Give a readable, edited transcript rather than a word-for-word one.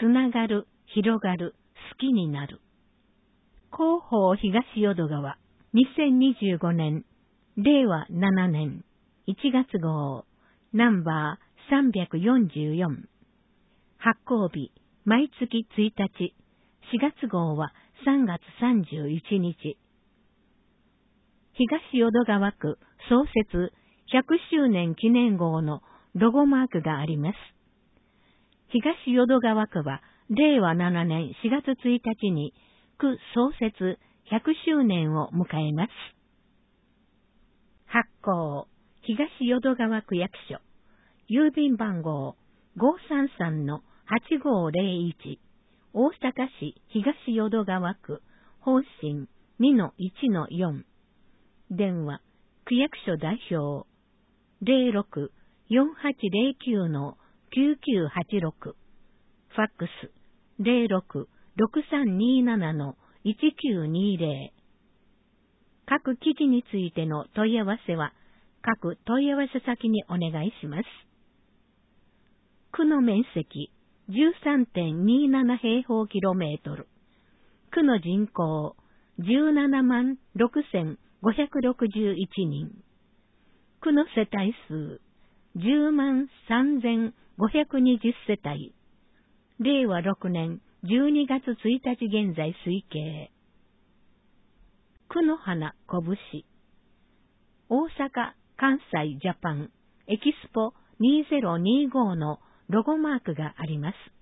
つながる、広がる、好きになる。広報東淀川、2025年、令和7年、1月号、ナンバー344。発行日、毎月1日、4月号は3月31日。東淀川区創設100周年記念号のロゴマークがあります。東淀川区は令和7年4月1日に区創設100周年を迎えます。発行、東淀川区役所、郵便番号533-8501、大阪市東淀川区、方針 2-1-4。電話、区役所代表、06-4809-9986。ファックス、06-6327-1920。各記事についての問い合わせは、各問い合わせ先にお願いします。区の面積、13.27 平方キロメートル。区の人口、17万6561人。区の世帯数、10万3520世帯。令和6年12月1日現在推計。区の花拳。大阪・関西・ジャパンエキスポ2025のロゴマークがあります。